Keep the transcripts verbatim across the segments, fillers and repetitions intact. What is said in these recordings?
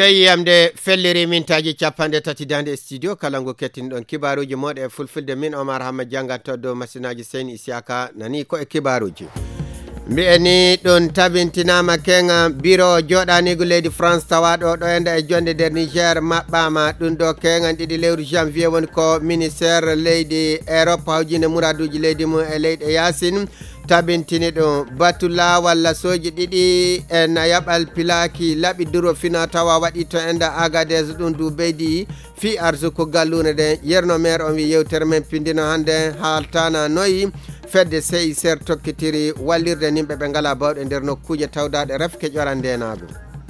joyyamde fellere mintaji capande tati dande studio kalango kettinɗon kibaruji moɗe fulfulde min Omar Hamad janganto dow masinaji Seyni Isiaka nani ko e kibaruji mbi'eni ɗon tabintinama kenga biro joɗanigo leydi France tawaɗo ɗo enda e jonde nder Niger maɓɓama ɗum ɗo kenga ɗiɗi lewru janvier woni ko ministére leydi Europe hawjinde muraduji leydi mum e leyɗe Yasin tabintini ɗum batu lawal lasoji ɗiɗi en yaɓal pilaki laɓi duro fina tawa waɗi to enda Agadez ɗum du beydi fi arsuko gallune ɗe yerno maire on wi yewtere men pindino hande haltana noyi fedde C I C R tokkitiri wallirde nimɓe ɓe ngala bawɗe nder nokkuje tawdaɗe rafke ƴoran ndenago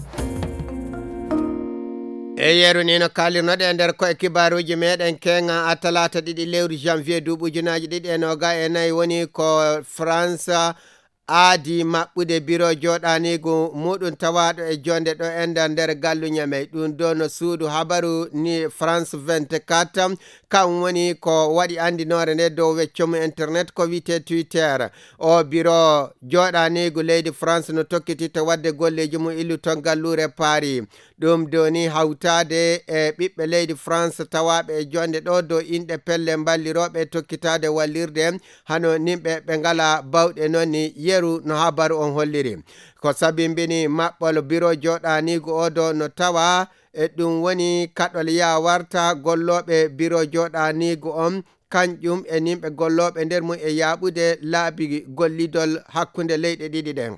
e yeru ni no kalirnoɗe e nder koye kibaruji meɗen kenga a talata ɗiɗi lewru janvier duuɓujunaji ɗiɗi e noga e nayyi woni ko France aadi maɓɓude biro joɗanigo muɗum tawaɗo e jonde ɗo enda nder gallu ñamey ɗum do no suudu habaru ni France vingt-quatre kam woni ko waɗi andinore nde dow weccomu internet ko wite Twitter o biro joɗanigo leydi France no tokkitita wadde golleji mum illu ton gallure Paris ɗum doni hawtade e ɓiɓɓe leydi France tawaɓe e jonde ɗo dow inɗe pelle balliroɓe tokkitade wallirde hano nimɓe ɓe ngala bawɗe nonni yeru no habaru on holliri ko sabimbini maɓɓol biro joɗanigo odo no tawa e ɗum woni kaɗol ya warta golloɓe biro joɗanigo on kanƴum e nimɓe golloɓe nder mum e yaɓude laabi gollidol hakkunde leyɗe ɗiɗi ɗen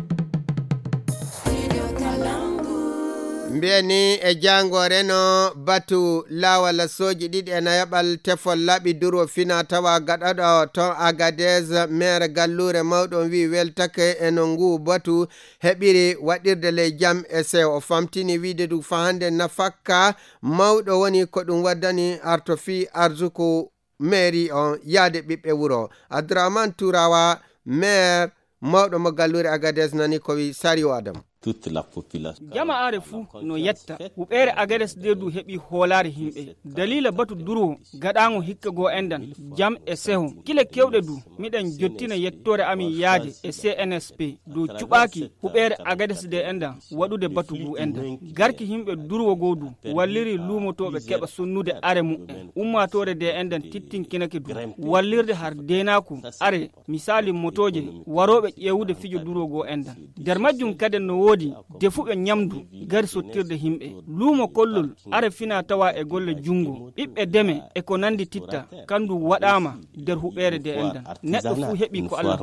mbiyani e jangore no batu lawal soji ɗiɗi e nayaɓal tefol laɓi duro fina tawa gaɗaɗo ton Agadez maire gallure mawɗon wi weltake e no ngu batu heɓiri waɗirde ley jam e sew o famtini wiide du fa hande nafakka mawɗo woni ko ɗum waddani arto fi arzuku mairie on yaade ɓiɓɓe wuro Abdourahmane Tourawa maire mawɗo mo gallure Agadez nani ko wi Sario Adam toute la population jama'are fu no yetta huɓere Agadez de du heɓi hoolare himɓe dalila batu duro gaɗango hikka go endan jam e seho kile kewɗe du miɗen jottina yettore ami yaade e C N S P du cuɓaki huɓere Agadez de endan waɗude batu gu endan garki himɓe durwo go du walliri lumotoɓe keɓa sonnude are mu'en ummatore de endan tittinkinake du wallirde har denako are misali motoje waroɓe ƴewude fijo duro go endan nder majjum kaden no wodi defuɓe nyamdu gari sottirde himɓe luumo kollol are fina tawa e golle jungo ɓiɓɓe deme e ko nandi titta kandu waɗama nder huɓere de endan neɗɗo fu heɓi ko Allah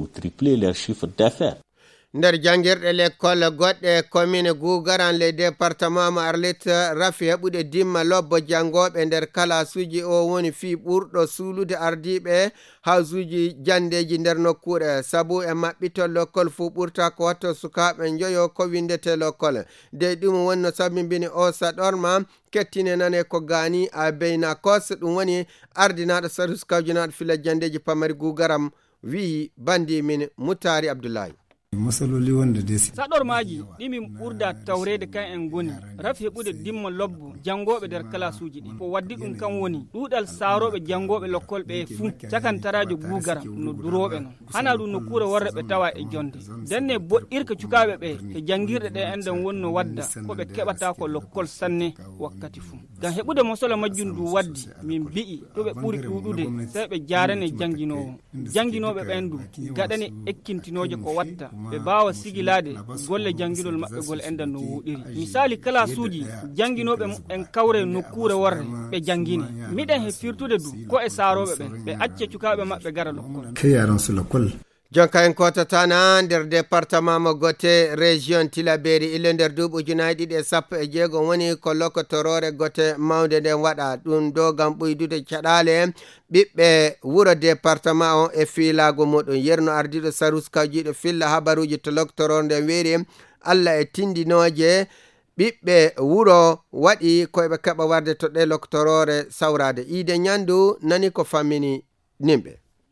nder jangirɗe l'école goɗɗe commune Gougaran le département mo Arlit rafi heɓude dimma lobbo jangoɓe nder kalasuji o woni fi ɓurɗo suulude ardiɓe hawsuji jandeji nder nokkure sabu e maɓɓitol l'école fu ɓurta ko watto sukaɓe joyo ko windete l'école de ɗum wonno sabimbini o saɗorma kettine nane ko gani a beyna kos ɗum woni ardinaɗo sarus kawjunaɗo fila jandeji pamari Gougaram wi bandi min Moutari Abdoulaye masaloli wonde desi saɗormaji ɗimin ɓurda tawrede kan en goni rafi heɓude dimma lobbo jangoɓe nder kalasuji ɗi ko waddi ɗum kan woni ɗuɗal saroɓe jangoɓe lokkol ɓe fuu cakantarajo Gougaram no duroɓe non hana ɗum no kuura worre ɓe tawa e jonde denne boɗɗirka cukaɓe ɓe e jangirɗe ɗe enden wonno wadda koɓe keɓata ko lokkol sanne wakkati fuu gam heɓude mosolo majjum du waddi min mbi'i toɓe ɓuuri ɗuɗude tawi ɓe jarane jangguinowo jangguinoɓe ɓen du gaɗane ekkintinoje ko watta ɓe bawa sigilade golle jangguinol maɓɓe gol endan no wuɗiri misali kala suuji jangguinoɓe en kawre nokkure worre ɓe jangguine miɗen he firtude du ko e saroɓe ɓen ɓe acce cukaɓe maɓɓe gara lokkol keyaran su l'école jonka en kotatana nder département mo gote région Tilaberi ille nder duuɓi ujunaje ɗiɗi e sappo e jeegom woni ko lokotorore gote mawde nden waɗa ɗum do gam ɓuydude caɗale ɓiɓɓe wuro département on e fiilago muɗum yerno ardiɗo sarus kawjiɗo filla habaruji to lokotorore nden weeri Allah e tindinoje ɓiɓɓe wuro waɗi koyeɓe keɓa warde to ɗe lokotorore sawrade ide ñandu nani ko fammini nimɓe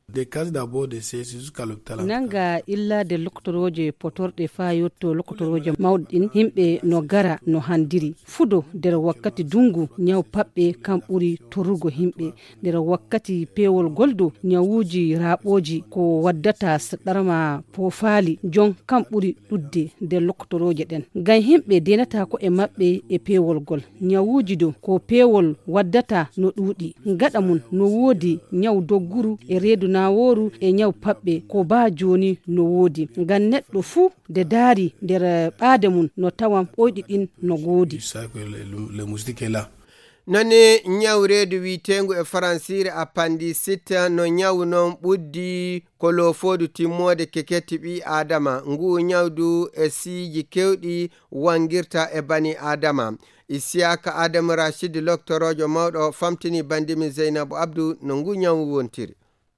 nanga illa de loktoroje potorde fa yotto loktoroje mawɗin himɓe no gara no handiri fudo nder wakkati dungu nyaw paɓɓe kam ɓuri torugo himɓe nder wakkati pewol goldo nyawuji raɓoji ko waddata saɗarma pofaali jon kam ɓuri ɗudde nder loktoroje ɗen ngam himɓe denata ko e maɓɓe e pewol gol nyawuji do ko pewol waddata no ɗuuɗi gaɗa mum no woodi nyaw dogguru e reedu naworu e nyaw paɓɓe ko ba joni no woodi ngam neɗɗo fuu de daari nder ɓaade mum no tawan ɓoyɗi ɗin no goodi nani nyaw reedu wiitengu e faransire appendicite no nyaw noon ɓuddi ko loofodu timmode keketti ɓi adama ngu nyawdu e siiji kewɗi wangirta e bani adama Isiaka Adam Rashid loktorojo mawɗo famtini bandimi Zeinabu Abdou no ngu nyawu wontiri.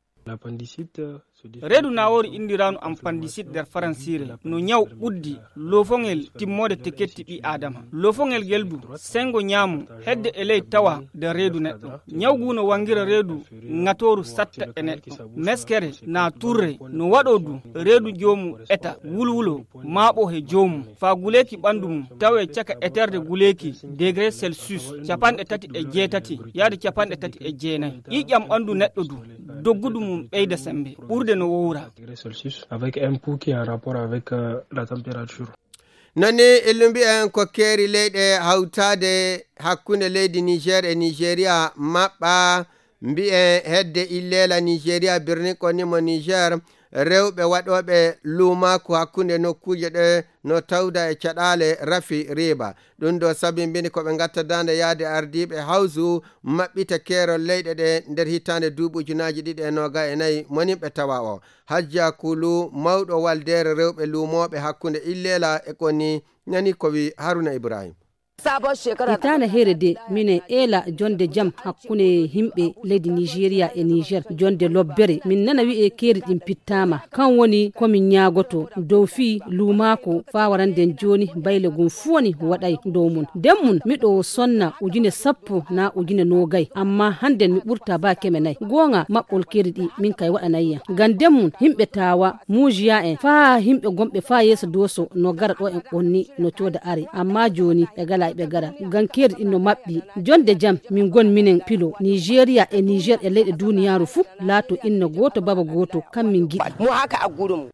reedu naworu indiranu appendicite nder faransire no nyaw ɓuddi loofongel timmode te ketti ɓi adama loofongel geldu sengo ñaamu hedde e ley tawa nder reedu neɗɗo nyawgu no wangira reedu ngatoru satta e neɗɗo meskere na turre no waɗo du reedu joomu eta wulwulo maaɓo he joomu fa guleki ɓandu mum tawe caka eterde guleki degré celsius capanɗe tati e jeetati yaade capanɗe tati e jeenayi ƴiƴam ɓandu neɗɗo du doggudu mum ɓeyda sembe ɓurde no wowra avec un pouls qui est en rapport avec euh, la température. nani illumbi en ko keeri leyɗe hawtade hakkunde leydi Niger e Nigeria maɓɓa mbi'e hedde illela Nigeria birni konimo Niger rewɓe waɗoɓe lumaku hakkunde nokkuje ɗe no tawda e caɗale rafi riba ɗum ɗo sabi mbini koɓe gatta dande yaade ardiɓe hawsu maɓɓita keerol leyɗe ɗe nder hitande duuɓujunaji ɗiɗi e noga e nayyi monimɓe tawa o hajja kulu mawɗo waldere rewɓe lumoɓe hakkunde illela e koni nani ko wi Haruna Ibrahim. hitana here de mine ela jonde jam hakkunde himɓe leydi Nigeria e Niger jonde lobbere min nana wi e keeri ɗin pittama kan woni komin ñaagoto dow fi lumako fa waranden joni bayle gum fu woni waɗay dow mun nden mun miɗo sonna ujune sappo na ujune nogay amma handen mi ɓurta ba keme nayyi gonga maɓɓol keeri ɗi min kay waɗanayya ngam nden mun himɓe tawa mujiya en fa himɓe gomɓe fa yeeso doso no gara ɗo en ɓonni no cooda ari amma joni ɓe gala ɓe gara gan keeri ɗin no maɓɓi jonde jam min gon minen pilo Nigeria e Niger e leyɗe duniyaru fu laato inno goto baba goto kam min giɗi mo haka a gurum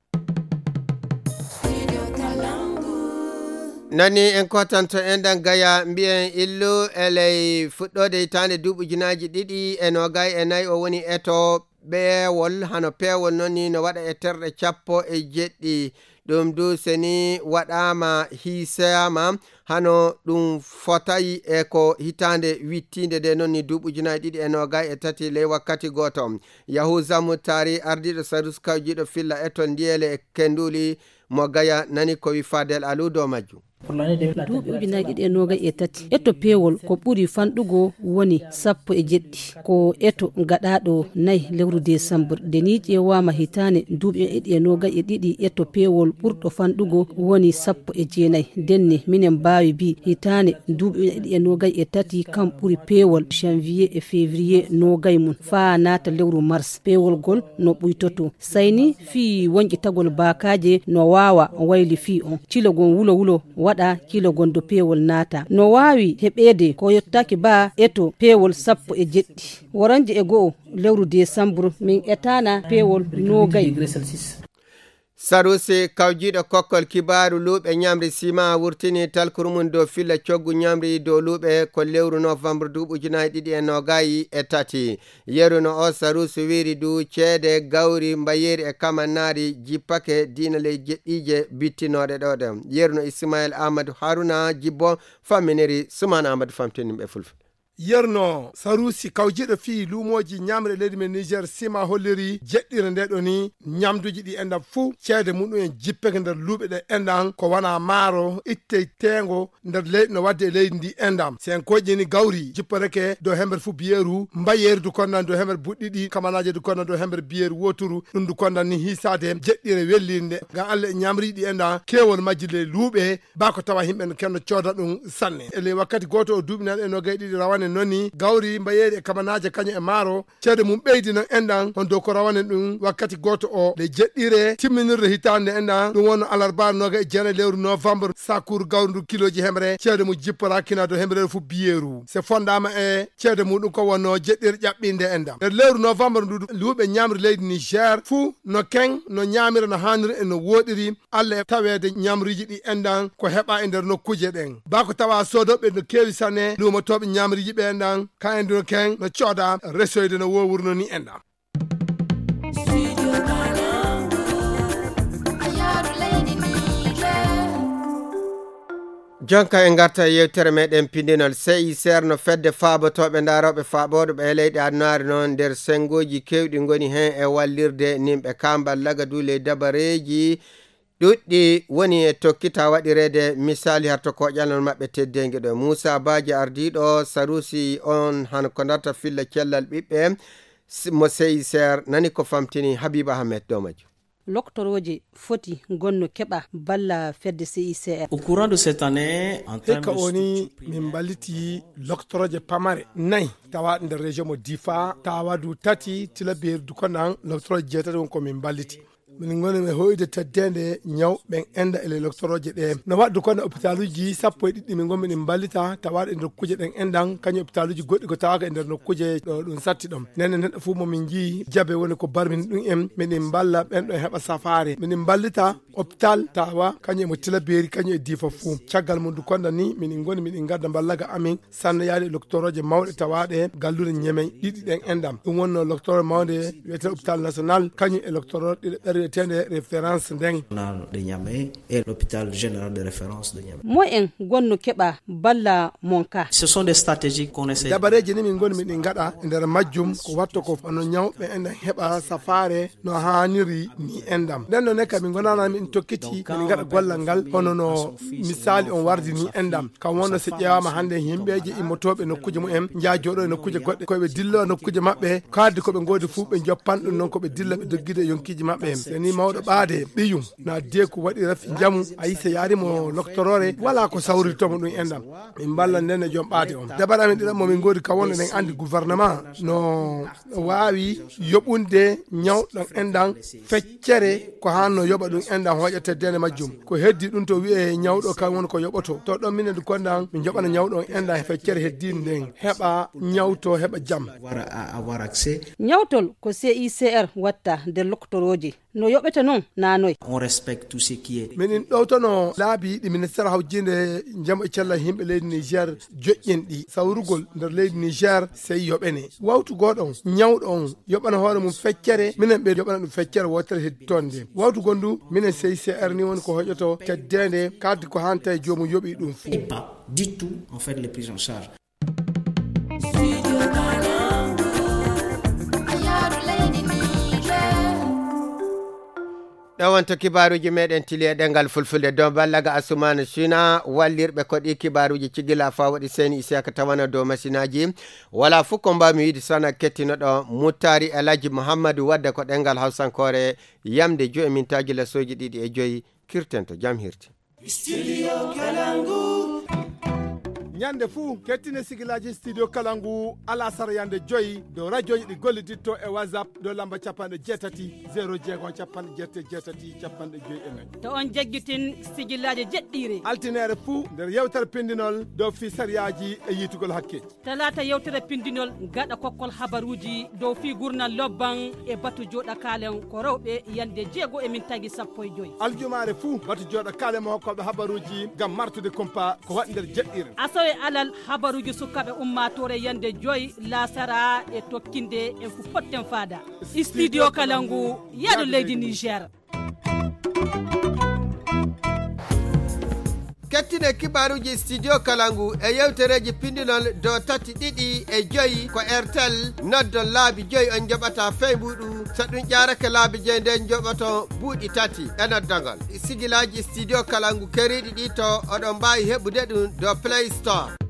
nani en kotanto enɗan gaya mbiyen illu eley fuɗɗode hitande duuɓujunaji ɗiɗi e nogay e nayyi o woni eto ɓeewol hano peewol nonni no waɗa e terɗe cappo e jeɗɗi ɗum du seni waɗama hisama hano ɗum fotayi e ko hitande wittinde de nonni duuɓujunaji ɗiɗi e nogay e tati ley wakkati goto Yahuza Mutari ardiɗo Sarus kawjiɗo filla e to ndiyele e kenduli mo gaya nani ko wi Fadel Alou do majjum. duuɓi ujunaji ɗiɗi e nogay e tati eto pewol ko ɓuri fanɗugo woni sappo e jeɗɗi ko eto gaɗaɗo nayyi lewru décembre deni ƴewama hitane duuɓi ɗiɗi e nogay e ɗiɗi eto pewol ɓurɗo fanɗugo woni sappo e jeenayyi denni minen mbawi bi hitane duuɓi ɗiɗi e nogay e tati kam ɓuri pewol janvier e février nogay mum fa nata lewru mars pewol gol no ɓuytoto sayni fi wonƴi tagol bakaje no wawa wayli fi on cilogon wulo wulo waɗa kilo gondo pewol naata no wawi heɓede ko yottaki ba eto pewol sappo e jeɗɗi woranje e go'o lewru décembre min etana pewol nogay. Sarusi kawjiɗo kokkol kibaru luuɓe ñamri sima wurtini talkuru mum dow filla coggu ñamri dow luuɓe ko lewru novembre duuɓujunaji ɗiɗi e nogayi e tati yeruno o Sarusi wiri du ceede gawri mbayeri e kamannari jippake dina ley jeɗɗije bittinoɗe ɗo ɗe yeruno Ismail Amadou Haruna jibbo famminiri Soumana Amadou famtinimɓe fulful. yerno Sarusi kawjiɗo fi lumoji ñamre leydi men Niger sima holliri jeɗɗire nde ɗo ni ñamduji ɗi enɗam fuu ceede muɗum en jippeke nder luuɓe ɗe enɗam ko wana maaro itte tengo nder leydi no wadde e leydi ndi enɗam sen koƴƴini gawri jipporeke dow hember fuu biyeru mbayeri du konnan dow hember buɗɗiɗi kamanaji du konnan dow hember biyeru woturu ɗum du konnan ni hisade jeɗɗire wellinde ngam Allah e ñamri ɗi enɗam kewol majji le luuɓe ba ko tawa himɓe kenno cooda ɗum sanne ele wakkati goto o duuɓi nan e nogay ɗiɗi rawane rawane noni gawri mbayeri e kamanaje kanyo e maro ceede mum ɓeydi no endan on dow ko rawane ɗum wakkati goto o le jeɗɗire timminirde hitande endan ɗum wonno alarba noga e jeena lewru novembre sakour gawri ndu kiloji hemre ceede mum jippora kina do hemre fu biyeru se fondama e ceede muɗum ko wonno jeɗɗire ƴaɓɓinde endan e lewru novembre ndu luuɓe ñamri leydi Niger fu no ken no ñamira no haniri e no woɗiri Allah e tawede ñamriji ɗi endan ko heɓa e nder nokkuje ɗen bako tawa sodoɓe no kewi sanne luumotoɓe ñamriji ɓe endan ka enduno ken no cooda resoyde no wowurno ni endan. jonka en garta yewtere meɗen pindinol sey serno fedde faabotoɓe daroɓe faaɓoɗo ɓe leyɗe adunare noon nder sengoji kewɗi goni hen e wallirde nimɓe kambal lagadu ley dabareji ɗuɗɗi woni e tokkita waɗirede misali harto ko ƴalnol maɓɓe teddengue ɗo Moussa Badji ardiɗo Sarusi on han ko darta filla cellal ɓiɓɓe mo sey ser nani ko famtini Habiba Ahmed domaji loctoroje foti gonno keɓa balla fedde C I C R. Au courant de cette année, en termes de woni min balliti loctoroje pamare nayi tawa nder région mo Difa tawadu tati tilabir du konan loctoroje jetati won ko min balliti min ngoni me hoyde teddende nyaw ben enda ele loctoroje ɗe no waddu kono hôpitaluji sappo e ɗiɗɗi min ngomi ɗin ballita tawaɗe nder kuje ɗen endan kañum hôpitaluji goɗɗi ko tawaka e nder nokkuje ɗo ɗum satti ɗum nene neɗɗo fu momin jii jabe woni ko barmin ɗum en miɗin balla ɓen ɗo heɓa safare minin ballita hôpital tawa kañum emo tilaberi kañum e Difa fu caggal mum du konda ni minin ngoni miɗin gadda ballaga amin sanne yaade loctoroje mawɗe tawaɗe gallude ñemey ɗiɗi ɗen endam ɗum wonno loctoro mawde wiyete hôpital national kañum e loctoro ɗiɗo ɓerɗe tende référence ndeng de Niamey et l'hôpital général de référence de Niamey. Mo en gonno keɓa balla monka. Ce sont des stratégies qu'on essaie. Dabareji ni min goni miɗin gaɗa e nder majjum ko watto ko ono ñawɓe enden heɓa safare no haniri ni endam nden no nekka min gonana min tokkiti min gaɗa gollal ngal hono no misali on wardi ni endam kam wonno so ƴewama hande yimɓeje immotoɓe nokkuje mumen jaajoɗo e nokkuje goɗɗe koɓe dillo nokkuje maɓɓe kadde koɓe godi fu ɓe joppan ɗum noon koɓe dilla ɓe doggide yonkiji maɓɓe seni mawɗo ɓaade ɓiyum na de ko waɗi rafi jamu ayi so yarimo loctorore wala ko sawrirtomo ɗum endam min ballan nden e joom ɓaade on dabaɗamin ɗiɗon momin godi ka wonno ɗen andi gouvernement no wawi yoɓunde ñawɗon endan feccere ko hanno yoɓa ɗum endan hoƴete dene majjum ko heddi ɗum to wiye ñawɗo kan woni ko yoɓoto to ɗon minen kondan min joɓana ñawɗon endan feccere heddide nden heɓa ñawto heɓa jam avoir accès ñawtol ko C I C R watta de loctoroje no yoɓete noon nanoy on respecte tout ce qui est minin ɗowtono laabi ɗi ministére hawjinde jaam e cella yimɓe leydi Niger joƴƴen ɗi sawrugol nder leydi Niger sey yoɓene wawtu goɗon ñawɗon yoɓana hoore mum feccere minen ɓe yoɓana ɗum feccere wotere hedditonde wawtu gondu minen C I C R ni woni ko hoƴoto teddende kadde ko hanta e jomum yoɓi ɗum fu pas du tout en fait les prises en charge. ɗowonto kibaruji meɗen tili e ɗengal fulfulde dow ballaga Assoumana China wallirɓe ko ɗi kibaruji cigila fa waɗi seni isaka tawana dow machinaji wala fof ko mbami wiide sana kettinoɗo Muttari Elhaji Mouhammadou wadde ko ɗengal hawsankore yamde joyi mintaji lesoji ɗiɗi e joyi kirten to jam hirti Studio Kalangu. ñande fuu kettine sigilaji studio Kalangu ala sara yande joyi dow radio ji ɗi golliditto e whatsapp dow lamba capanɗe jeetati zéro jeegom capanɗe jeette jeetati capanɗe joyi e nayyi to on jagguitin sigillaji jeɗɗiri altinere fuu nder yewtere pindinol dow fisariyaji e yitugol hakke talata yewtere pindinol gaɗa kokkol habaruji dow fi gurnal lobban e batu joɗa kalen ko rewɓe yande jeego e min tagui sappo e joyi aljumare fuu batu joɗa kalen mo hokkoɓe habaruji gam martude compa ko waɗi nder jeɗɗire e alal habaruji sukaɓe ummatore yande joyi lasara e tokkinde en ko potten fada studio Kalangu yaɗo leydi Niger. kettine kibaruji studio Kalangu e yewtereji pindinol do tati ɗiɗi e joyi ko Airtel noddon laabi joyi on joɓata feymuɗu so ɗum ƴarake laabi joyi nden joɓoto buuɗi tati e noddogol sigilaji studio Kalangu keriɗi ɗi to oɗon mbawi heɓude ɗum do Play Store.